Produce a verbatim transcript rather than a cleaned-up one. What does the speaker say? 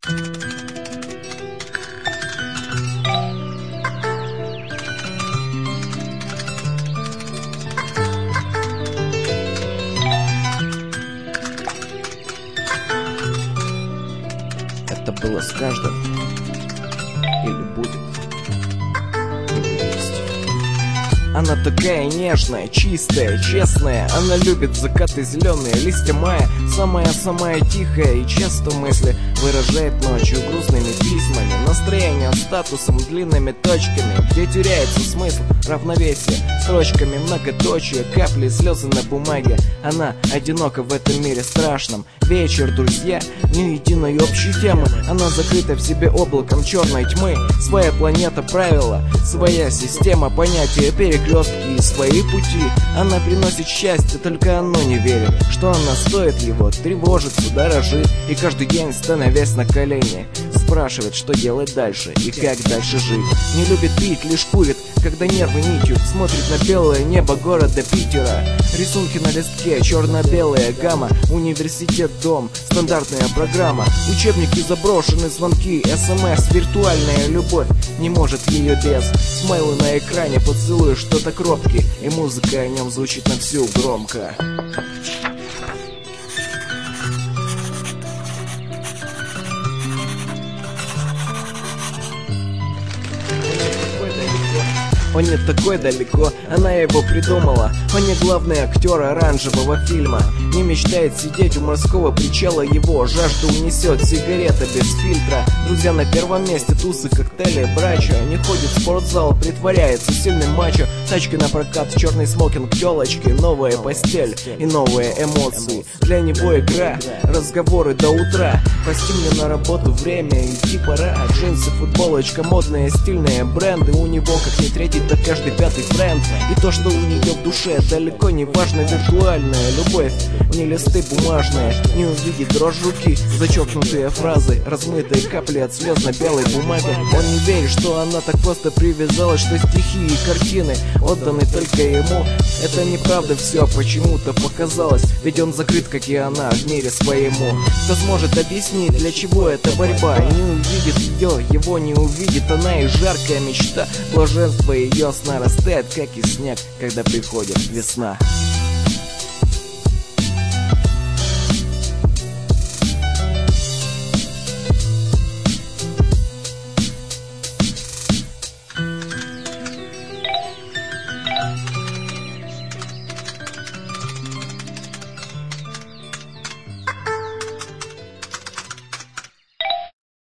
Это было с каждым или будет, или есть. Она такая нежная, чистая, честная. Она любит закаты зеленые, листья мая. Самая-самая тихая и часто мысли выражает ночью грустными письмами, настроением, статусом, длинными точками, где теряется смысл, равновесие, строчками многоточие, капли, слезы на бумаге. Она одинока в этом мире страшном. Вечер, друзья, ни единой общей темы. Она закрыта в себе облаком черной тьмы. Своя планета, правила, своя система, понятия, перекрестки и свои пути. Она приносит счастье, только оно не верит, что она стоит его, тревожится, дорожит. И каждый день, становясь на колени, спрашивает, что делать дальше и как дальше жить. Не любит пить, лишь курит, когда нервы нитью, смотрит на белое небо города Питера. Рисунки на листке, черно-белая гамма, университет, дом, стандартная программа, учебники заброшены, звонки, смс, виртуальная любовь не может ее без. Смайлы на экране, поцелуй что-то кропки, и музыка о нем звучит на всю громко. Он не такой далеко, она его придумала. Он не главный актер оранжевого фильма. Не мечтает сидеть у морского причала, его жажду унесет сигарета без фильтра. Друзья на первом месте, тусы, коктейли, брача. Не ходит в спортзал, притворяется сильным мачо. Тачки на прокат, черный смокинг, телочки, новая постель и новые эмоции. Для него игра, разговоры до утра. Прости мне на работу, время, идти пора. Джинсы, футболочка, модные, стильные бренды. У него как не третий, так каждый пятый френд. И то, что у нее в душе, далеко не важно. Виртуальная любовь, не листы бумажные. Не увидит дрожь руки, зачеркнутые фразы, размытые капли от слез на белой бумаге. Он не верит, что она так просто привязалась, что стихи и картины отданы только ему. Это неправда, все почему-то показалось, ведь он закрыт, как и она, в мире своему. Кто сможет объяснить, для чего эта борьба? Не увидит ее, его не увидит она. И жаркая мечта, блаженство ее сна растает, как и снег, когда приходит весна.